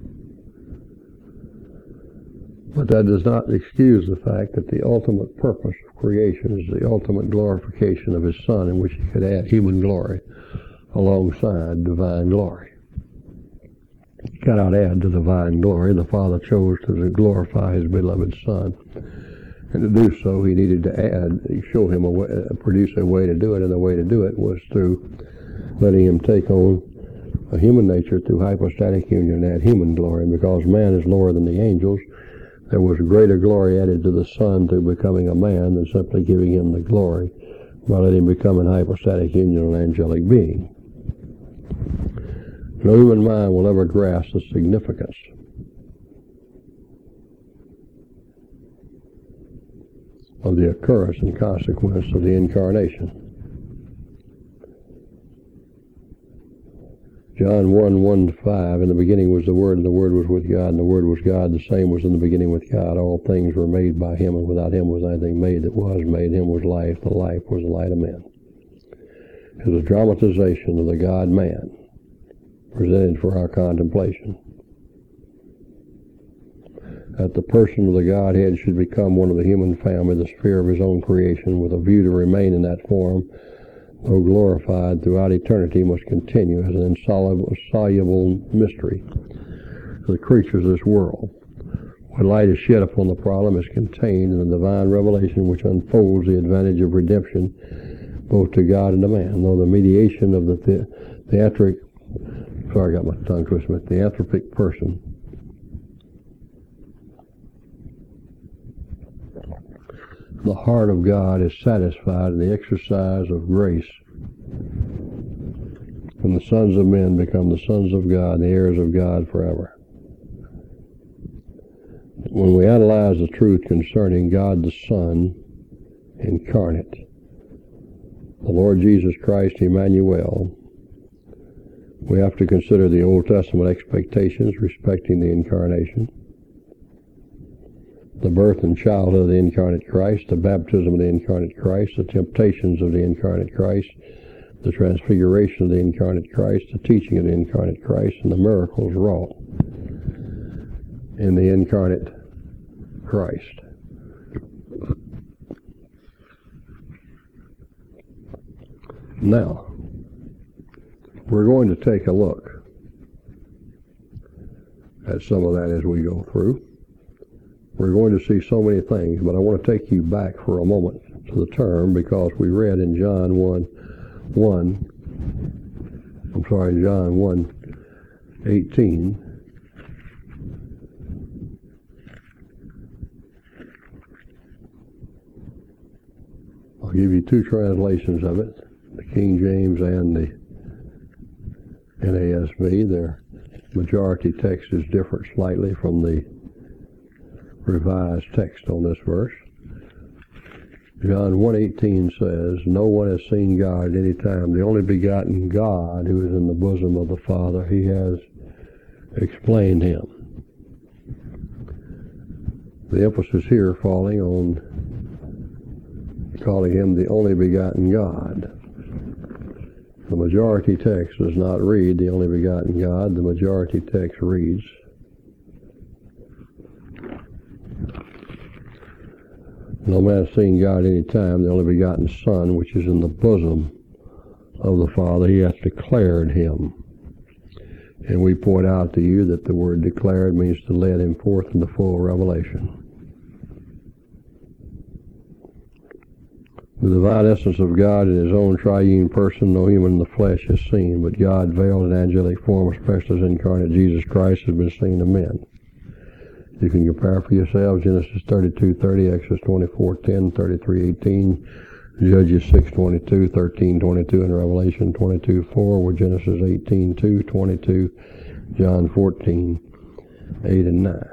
But that does not excuse the fact that the ultimate purpose of creation is the ultimate glorification of his Son, in which he could add human glory alongside divine glory. He cannot add to divine glory. The Father chose to glorify his beloved Son. And to do so, he needed to add, show him a way, produce a way to do it, and the way to do it was through letting him take on a human nature through hypostatic union and add human glory. And because man is lower than the angels, there was greater glory added to the Son through becoming a man than simply giving him the glory by letting him become an hypostatic union of an angelic being. No human mind will ever grasp the significance of the occurrence and consequence of the incarnation. John 1:1-5, in the beginning was the Word, and the Word was with God, and the Word was God. The same was in the beginning with God. All things were made by him, and without him was anything made that was made. Him was life. The life was the light of men. It was a dramatization of the God-man presented for our contemplation. That the person of the Godhead should become one of the human family, the sphere of his own creation, with a view to remain in that form, though glorified throughout eternity, must continue as an insoluble mystery to the creatures of this world. When light is shed upon the problem, is contained in the divine revelation which unfolds the advantage of redemption both to God and to man, though the mediation of the theanthropic person the heart of God is satisfied in the exercise of grace, and the sons of men become the sons of God and the heirs of God forever. When we analyze the truth concerning God the Son incarnate, the Lord Jesus Christ Emmanuel, we have to consider the Old Testament expectations respecting the incarnation, the birth and childhood of the incarnate Christ, the baptism of the incarnate Christ, the temptations of the incarnate Christ, the transfiguration of the incarnate Christ, the teaching of the incarnate Christ, and the miracles wrought in the incarnate Christ. Now, we're going to take a look at some of that as we go through. We're going to see so many things, but I want to take you back for a moment to the term, because we read in John 1:18. I'll give you two translations of it, the King James and the NASB. Their majority text is different slightly from the revised text on this verse. John 1:18 says, "No one has seen God at any time. The only begotten God, who is in the bosom of the Father, he has explained him." The emphasis here falling on calling him the only begotten God. The majority text does not read the only begotten God. The majority text reads, "No man has seen God any time, the only begotten Son, which is in the bosom of the Father, he hath declared him." And we point out to you that the word declared means to lead him forth into full revelation. The divine essence of God in his own triune person, no human in the flesh has seen, but God veiled in angelic form, especially as incarnate Jesus Christ, has been seen of men. You can compare for yourselves Genesis 32:30, Exodus 24:10, 33:18, Judges 6:22, 13:22, and Revelation 22:4, with Genesis 18:2, 22, John 14:8 and 9.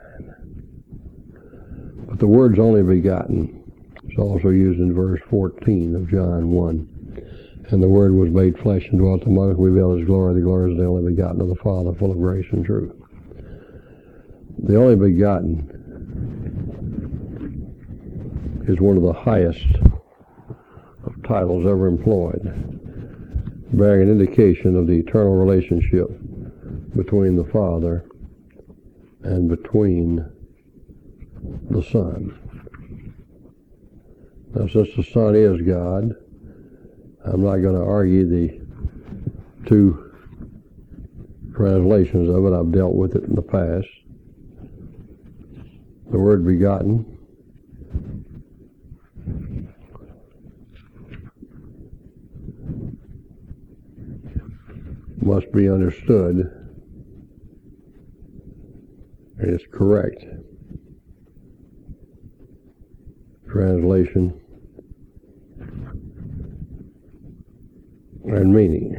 But the word's only begotten is also used in verse 14 of John 1. "And the Word was made flesh and dwelt among us. We beheld his glory. The glory is the only begotten of the Father, full of grace and truth." The only begotten is one of the highest of titles ever employed, bearing an indication of the eternal relationship between the Father and between the Son. Now, since the Son is God, I'm not going to argue the two translations of it. I've dealt with it in the past. The word begotten must be understood, and it's correct, translation and meaning.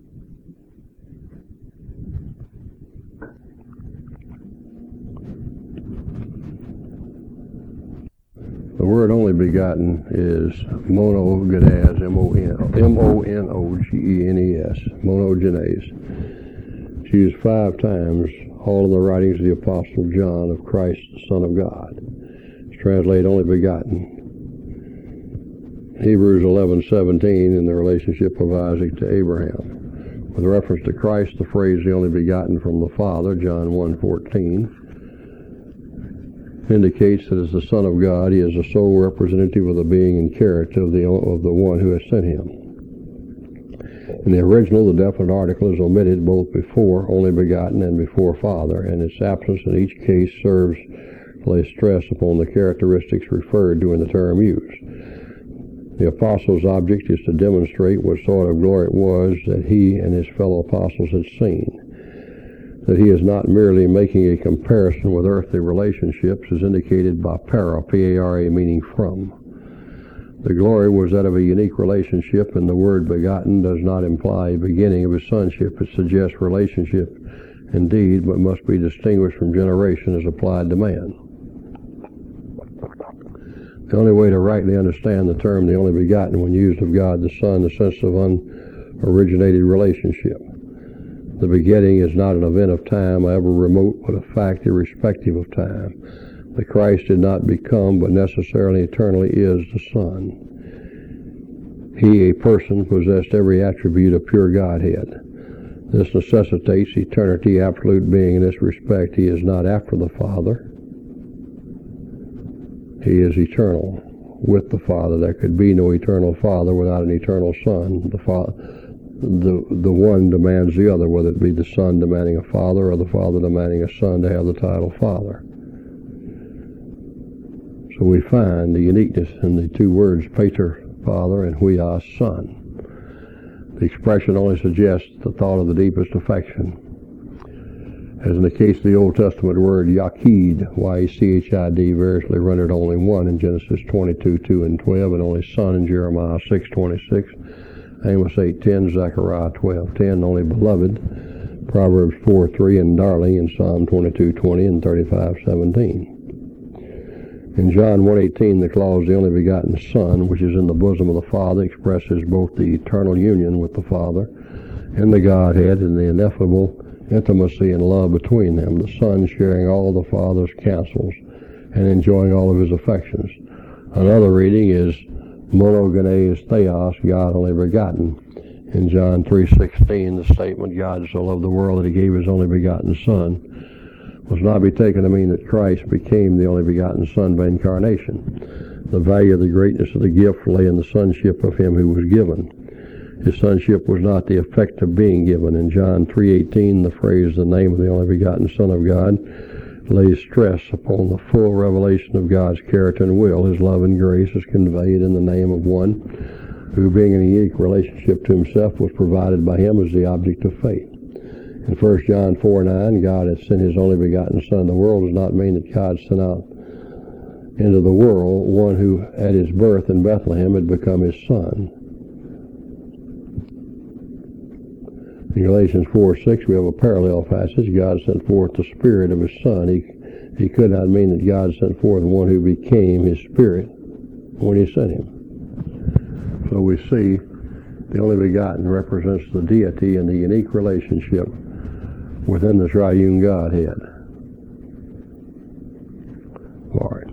The word only begotten is monogenes, M-O-N-O-G-E-N-E-S, monogenes. It's used 5 times, all in the writings of the Apostle John of Christ, the Son of God. It's translated only begotten. Hebrews 11:17 in the relationship of Isaac to Abraham. With reference to Christ, the phrase the only begotten from the Father, John 1:14, indicates that as the Son of God, he is the sole representative of the being and character of the one who has sent him. In the original, the definite article is omitted both before only begotten and before Father, and its absence in each case serves to lay stress upon the characteristics referred to in the term used. The apostle's object is to demonstrate what sort of glory it was that he and his fellow apostles had seen. That he is not merely making a comparison with earthly relationships is indicated by para, P-A-R-A, meaning from. The glory was that of a unique relationship, and the word begotten does not imply a beginning of his sonship. It suggests relationship indeed, but must be distinguished from generation as applied to man. The only way to rightly understand the term the only begotten when used of God the Son, the sense of unoriginated relationship. The begetting is not an event of time, however remote, but a fact irrespective of time. The Christ did not become, but necessarily eternally is the Son. He, a person, possessed every attribute of pure Godhead. This necessitates eternity, absolute being. In this respect, he is not after the Father. He is eternal with the Father. There could be no eternal Father without an eternal Son. The one demands the other, whether it be the Son demanding a Father or the Father demanding a Son to have the title Father. So we find the uniqueness in the two words, pater, Father, and huios, Son. The expression only suggests the thought of the deepest affection. As in the case of the Old Testament word Yachid, Y-E-C-H-I-D, variously rendered only one in Genesis 22:2 and 12, and only Son in Jeremiah 6:26, Amos 8:10, Zechariah 12:10, only beloved, Proverbs 4:3, and darling in Psalm 22:20 and 35:17. In John 1:18, the clause, the only begotten Son, which is in the bosom of the Father, expresses both the eternal union with the Father in the Godhead and the ineffable intimacy and love between them, the Son sharing all the Father's counsels and enjoying all of his affections. Another reading is monogenes theos, God only begotten. In John 3:16, the statement, God so loved the world that he gave his only begotten Son, must not be taken to mean that Christ became the only begotten Son by incarnation. The value of the greatness of the gift lay in the sonship of him who was given. His sonship was not the effect of being given. In John 3:18, the phrase, the name of the only begotten Son of God, lays stress upon the full revelation of God's character and will. His love and grace is conveyed in the name of one who, being in a unique relationship to himself, was provided by him as the object of faith. In 1 John 4:9, God has sent his only begotten Son in the world does not mean that God sent out into the world one who at his birth in Bethlehem had become his son. In Galatians 4:6, we have a parallel passage. God sent forth the Spirit of his Son. He could not mean that God sent forth one who became his Spirit when he sent him. So we see the only begotten represents the deity and the unique relationship within the triune Godhead. All right.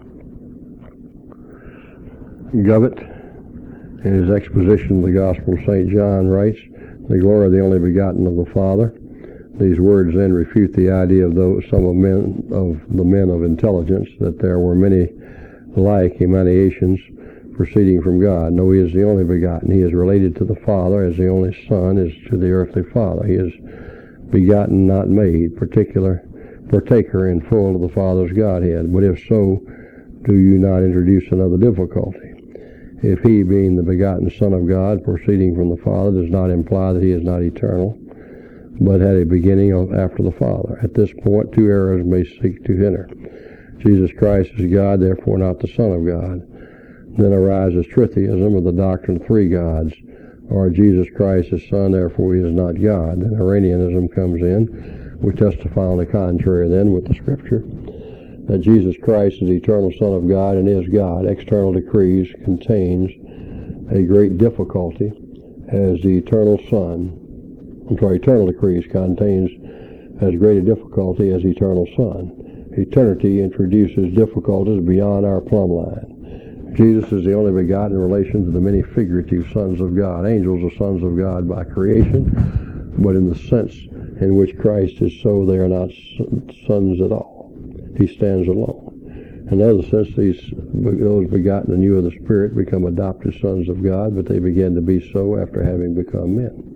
Govett, in his exposition of the Gospel of St. John, writes, the glory of the only begotten of the Father. These words then refute the idea of some of the men of intelligence that there were many like emanations proceeding from God. No, he is the only begotten. He is related to the Father as the only Son is to the earthly Father. He is begotten, not made, partaker in full of the Father's Godhead. But if so, do you not introduce another difficulty? If he, being the begotten Son of God, proceeding from the Father, does not imply that he is not eternal, but had a beginning after the Father. At this point, two errors may seek to enter. Jesus Christ is God, therefore not the Son of God. Then arises tritheism, of the doctrine of three gods, or Jesus Christ is Son, therefore he is not God. Then Arianism comes in. We testify on the contrary then with the Scripture, that Jesus Christ is the eternal Son of God and is God. External decrees contains a great difficulty as the eternal eternal decrees contains as great a difficulty as eternal Son. Eternity introduces difficulties beyond our plumb line. Jesus is the only begotten in relation to the many figurative sons of God. Angels are sons of God by creation, but in the sense in which Christ is so, they are not sons at all. He stands alone. In another sense, those begotten anew of the Spirit become adopted sons of God, but they begin to be so after having become men.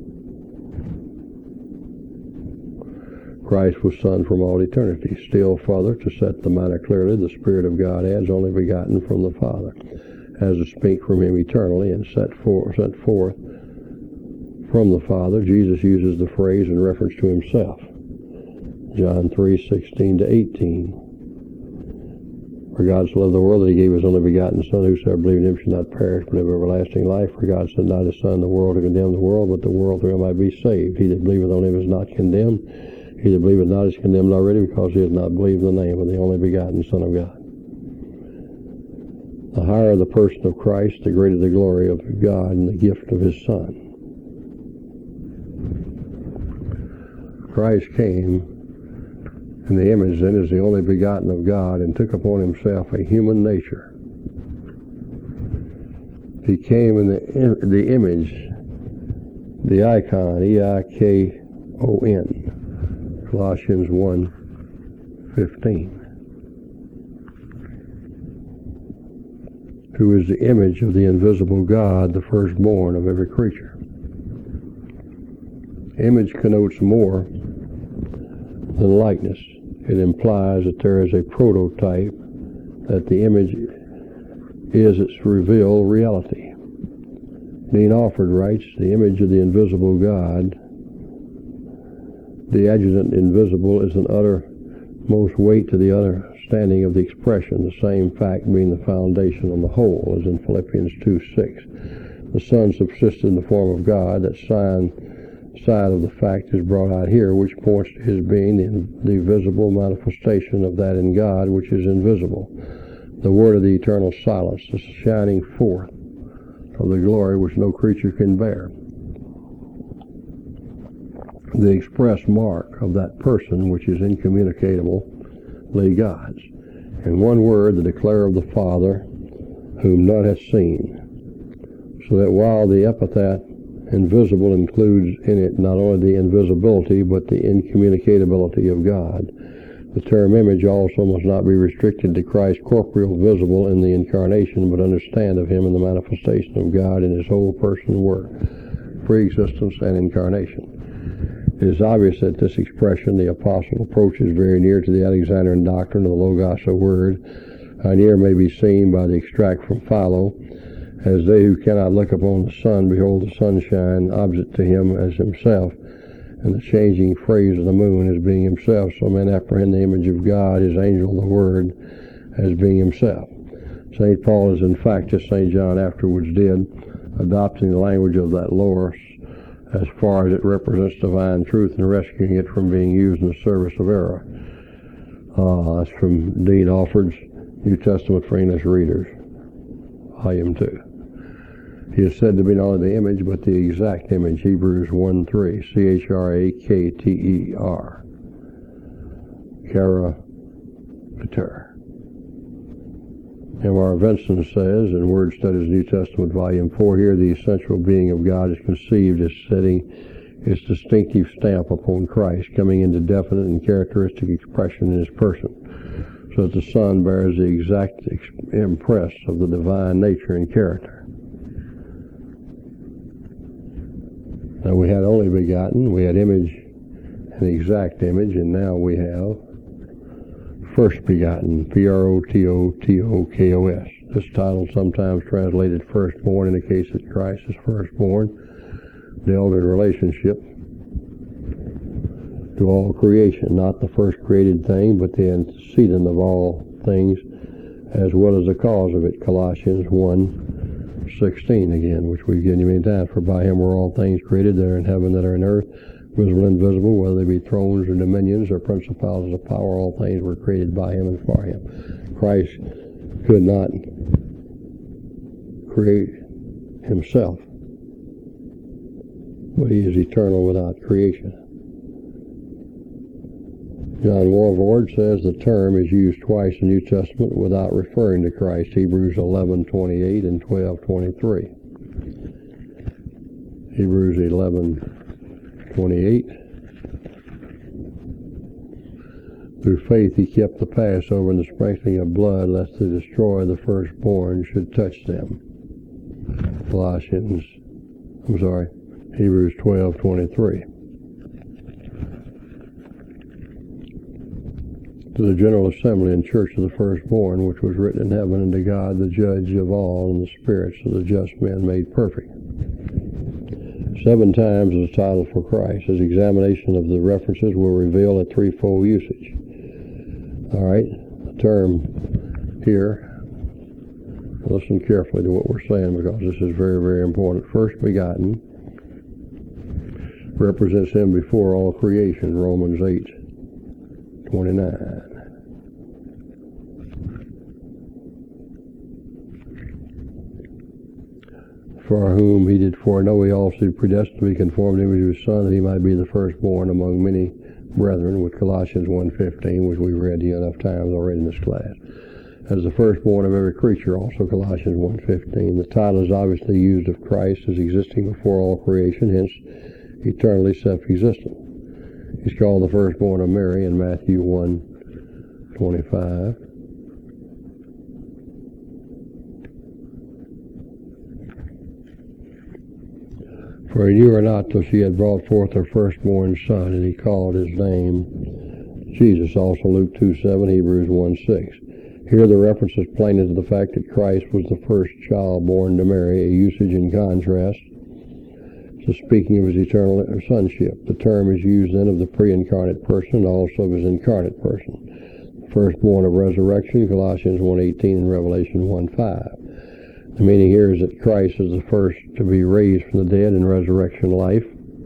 Christ was Son from all eternity. Still further, to set the matter clearly, the Spirit of God adds only begotten from the Father, as to speak from him eternally and sent forth from the Father. Jesus uses the phrase in reference to himself. John 3:16-18. For God so loved the world that he gave his only begotten Son, whosoever believed in him should not perish but have everlasting life. For God sent not his Son in the world to condemn the world, but the world through him might be saved. He that believeth on him is not condemned. He that believeth not is condemned already, because he has not believed in the name of the only begotten Son of God. The higher the person of Christ, the greater the glory of God and the gift of his Son. Christ came in the image then as the only begotten of God and took upon himself a human nature. He came in the image, the icon, E-I-K-O-N. Colossians 1:15, who is the image of the invisible God, the firstborn of every creature. Image connotes more than likeness. It implies that there is a prototype, that the image is its revealed reality. Dean Alford writes, the image of the invisible God, the adjunct invisible, is an uttermost weight to the understanding of the expression, the same fact being the foundation on the whole, as in Philippians 2:6. The Son subsisted in the form of God. That side of the fact is brought out here, which points to his being the visible manifestation of that in God which is invisible. The word of the eternal silence, the shining forth of the glory which no creature can bear. The express mark of that person which is incommunicably God's. In one word, the declarer of the Father, whom none hath seen. So that while the epithet invisible includes in it not only the invisibility but the incommunicability of God, the term image also must not be restricted to Christ's corporeal visible in the incarnation, but understand of him in the manifestation of God in his whole person and work, pre-existence and incarnation. It is obvious that this expression, the apostle, approaches very near to the Alexandrian doctrine of the Logos, a word. Near may be seen by the extract from Philo, as they who cannot look upon the sun behold the sunshine opposite to him as himself, and the changing phrase of the moon as being himself, so men apprehend the image of God, his angel, the Word, as being himself. St. Paul is in fact, as St. John afterwards did, adopting the language of that Logos as far as it represents divine truth and rescuing it from being used in the service of error. That's from Dean Alford's New Testament for English Readers, Volume 2. He is said to be not only the image, but the exact image, Hebrews 1:3, C-H-R-A-K-T-E-R, Charapater. M.R. Vinson says, in Word Studies New Testament, Volume 4, here the essential being of God is conceived as setting its distinctive stamp upon Christ, coming into definite and characteristic expression in his person, so that the Son bears the exact impress of the divine nature and character. Now we had only begotten, we had image, an exact image, and now we have first begotten, P-R-O-T-O-T-O-K-O-S. This title sometimes translated firstborn indicates that Christ is firstborn, dealt in relationship to all creation, not the first created thing, but the antecedent of all things as well as the cause of it, Colossians 1:16 again, which we've given you many times. For by him were all things created that are in heaven, that are in earth, visible and invisible, whether they be thrones or dominions or principalities of power, all things were created by him and for him. Christ could not create himself, but he is eternal without creation. John Walvoord says the term is used twice in the New Testament without referring to Christ, Hebrews 11:28 and 12:23. Hebrews 11:28. Through faith he kept the Passover and the sprinkling of blood, lest the destroyer of the firstborn should touch them. Hebrews 12:23. To the general assembly and church of the firstborn, which was written in heaven, and to God the judge of all, and the spirits of the just men made perfect. 7 times is the title for Christ. His examination of the references will reveal a threefold usage. All right, the term here, listen carefully to what we're saying, because this is very, very important. First begotten represents him before all creation, Romans 8:29. For whom he did foreknow, he also did predestined to be conformed to the image of his Son, that he might be the firstborn among many brethren, with Colossians 1:15, which we read you enough times already in this class. As the firstborn of every creature, also Colossians 1:15. The title is obviously used of Christ as existing before all creation, hence eternally self-existent. He's called the firstborn of Mary in Matthew 1:25. For he knew her not till she had brought forth her firstborn son, and he called his name Jesus. Also Luke 2:7, Hebrews 1:6. Here the reference is plain to the fact that Christ was the first child born to Mary, a usage in contrast to speaking of his eternal sonship. The term is used then of the pre-incarnate person and also of his incarnate person. Firstborn of resurrection, Colossians 1:18 and Revelation 1:5. The meaning here is that Christ is the first to be raised from the dead in resurrection life.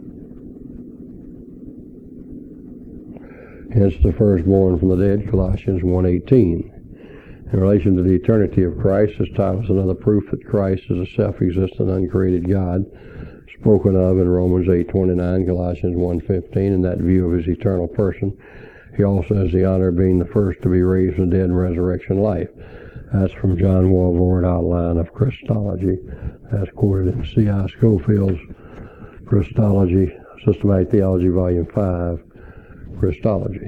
Hence the firstborn from the dead, Colossians 1:18. In relation to the eternity of Christ, this title is another proof that Christ is a self-existent, uncreated God, spoken of in Romans 8:29, Colossians 1:15, in that view of his eternal person. He also has the honor of being the first to be raised from the dead in resurrection life. That's from John Walvoord, Outline of Christology, as quoted in C.I. Scofield's Christology, Systematic Theology, Volume 5, Christology.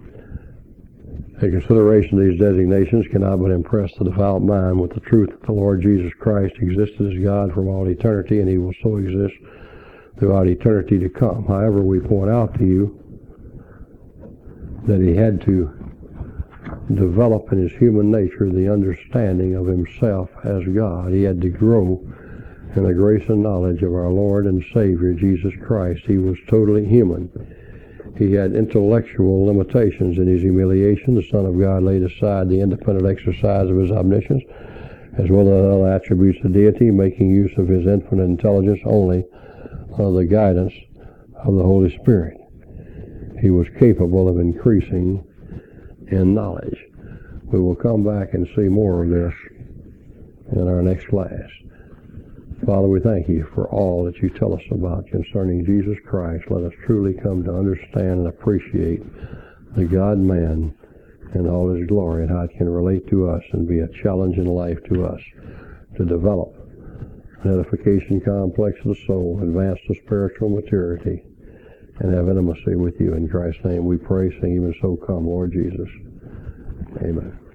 A consideration of these designations cannot but impress the devout mind with the truth that the Lord Jesus Christ existed as God from all eternity, and he will so exist throughout eternity to come. However, we point out to you that he had to develop in his human nature the understanding of himself as God. He had to grow in the grace and knowledge of our Lord and Savior, Jesus Christ. He was totally human. He had intellectual limitations. In his humiliation, the Son of God laid aside the independent exercise of his omniscience, as well as other attributes of deity, making use of his infinite intelligence only under the guidance of the Holy Spirit. He was capable of increasing in knowledge. We will come back and see more of this in our next class. Father, we thank you for all that you tell us about concerning Jesus Christ. Let us truly come to understand and appreciate the God-man and all his glory, and how it can relate to us and be a challenge in life to us to develop an edification complex of the soul, advance to spiritual maturity, and have intimacy with you. In Christ's name we pray, sing, even so come, Lord Jesus. Amen.